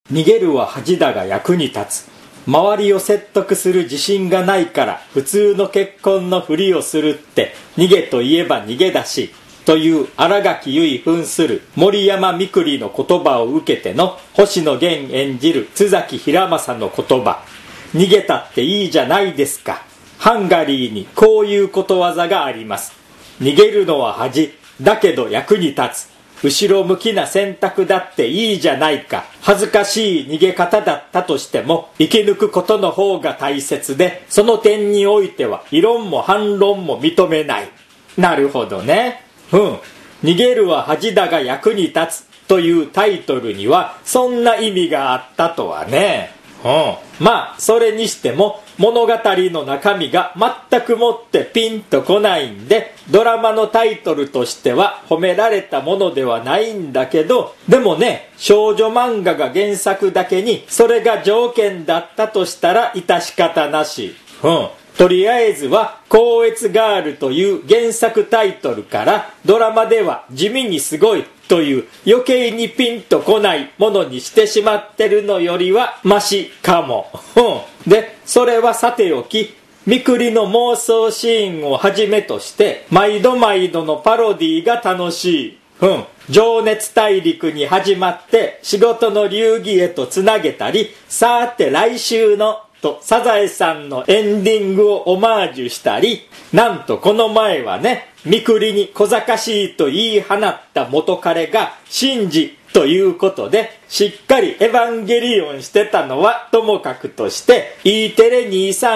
逃げるは恥だが役に立つ。周りを説得する自信がないから普通の結婚のふりをするって逃げといえば逃げだし、という新垣結衣扮する森山みくりの言葉を受けての星野源演じる津崎平正の言葉。逃げたっていいじゃないですか。ハンガリーにこういうことわざがあります。逃げるのは恥だけど役に立つ。後ろ向きな選択だっていいじゃないか。恥ずかしい逃げ方だったとしても生き抜くことの方が大切で、その点においては異論も反論も認めない。なるほどね。逃げるは恥だが役に立つというタイトルにはそんな意味があったとはね。まあそれにしても物語の中身が全くもってピンとこないんで、ドラマのタイトルとしては褒められたものではないんだけど、でもね、少女漫画が原作だけにそれが条件だったとしたら致し方なし。とりあえずは光悦ガールという原作タイトルからドラマでは地味にすごいという余計にピンとこないものにしてしまってるのよりはマシかも。で、それはさておき、みくりの妄想シーンをはじめとして毎度毎度のパロディが楽しい。情熱大陸に始まって仕事の流儀へとつなげたり、さて来週のとサザエさんのエンディングをオマージュしたり、なんとこの前はね、みくりに小賢しいと言い放った元彼がシンジということでしっかりエヴァンゲリオンしてたのはともかくとして、 E テレ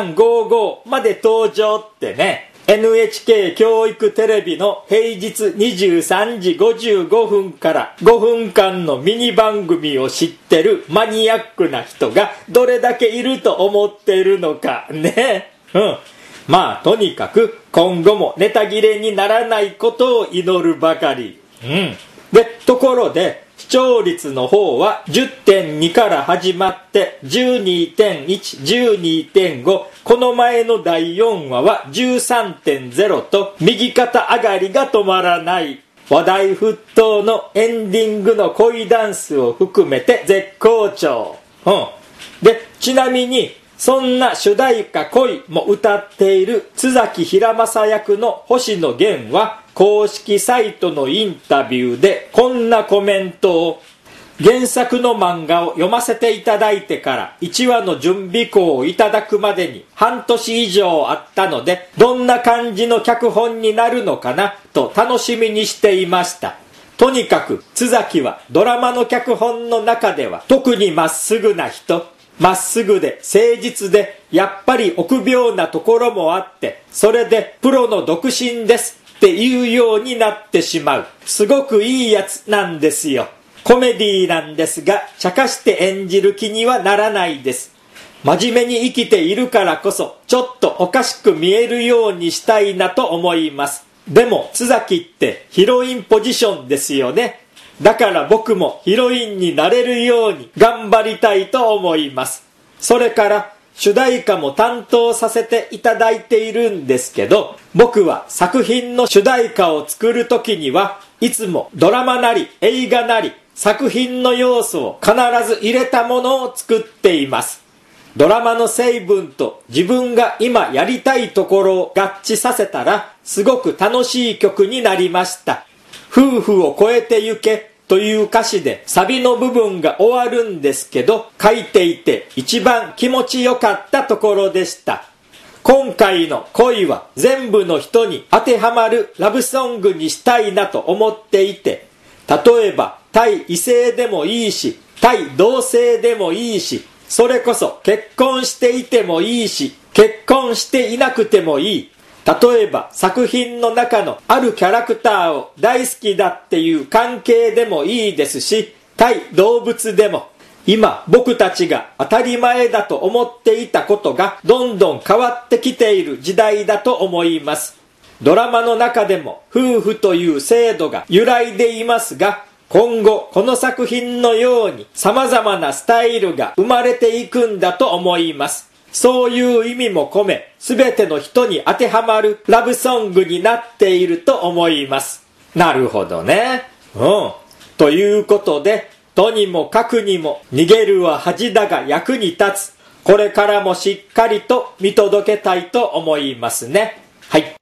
2355まで登場ってね、NHK 教育テレビの平日23時55分から5分間のミニ番組を知ってるマニアックな人がどれだけいると思っているのかね。まあとにかく今後もネタ切れにならないことを祈るばかり。で、ところで視聴率の方は 10.2 から始まって 12.1、12.5、この前の第4話は 13.0 と右肩上がりが止まらない。話題沸騰のエンディングの恋ダンスを含めて絶好調。で、ちなみにそんな主題歌恋も歌っている津崎平正役の星野源は公式サイトのインタビューでこんなコメントを。原作の漫画を読ませていただいてから1話の準備稿をいただくまでに半年以上あったので、どんな感じの脚本になるのかなと楽しみにしていました。とにかく津崎はドラマの脚本の中では特にまっすぐな人、まっすぐで誠実でやっぱり臆病なところもあって、それでプロの独身ですっていうようになってしまう。すごくいいやつなんですよ。コメディなんですが茶化して演じる気にはならないです。真面目に生きているからこそちょっとおかしく見えるようにしたいなと思います。でも津崎ってヒロインポジションですよね。だから僕もヒロインになれるように頑張りたいと思います。それから主題歌も担当させていただいているんですけど、僕は作品の主題歌を作るときにはいつもドラマなり映画なり作品の要素を必ず入れたものを作っています。ドラマの成分と自分が今やりたいところを合致させたらすごく楽しい曲になりました。夫婦を超えてゆけという歌詞でサビの部分が終わるんですけど、書いていて一番気持ちよかったところでした。今回の恋は全部の人に当てはまるラブソングにしたいなと思っていて、例えば対異性でもいいし、対同性でもいいし、それこそ結婚していてもいいし、結婚していなくてもいい。例えば作品の中のあるキャラクターを大好きだっていう関係でもいいですし、対動物でも。今僕たちが当たり前だと思っていたことがどんどん変わってきている時代だと思います。ドラマの中でも夫婦という制度が揺らいでいますが、今後この作品のように様々なスタイルが生まれていくんだと思います。そういう意味も込め、すべての人に当てはまるラブソングになっていると思います。なるほどね。ということで、 とにもかくにも逃げるは恥だが役に立つ。これからもしっかりと見届けたいと思いますね。はい。